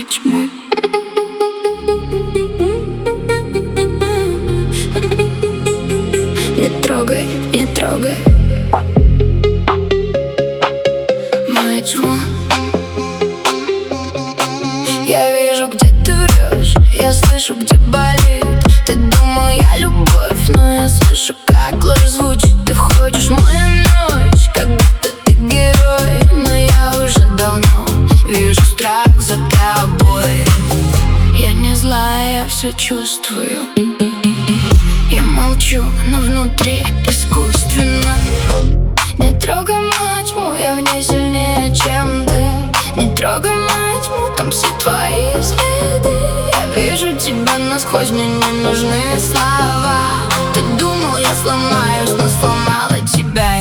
тьму. Не трогай, не трогай мою тьму. Я вижу, где ты врешь, я слышу, где болит. Ты думал, я любовь, но я слышу, как ложь звучит. Ты входишь в мою ночь, как будто ты герой, но я уже давно вижу страх за тобой. Я не злая, я все чувствую. Я молчу, но внутри искусственно. Не трогай мою тьму, я в ней сильнее, чем ты. Не трогай мою тьму, там все твои следы. Я вижу тебя насквозь, мне не нужны слова. Ты думал, я сломаюсь, но сломала тебя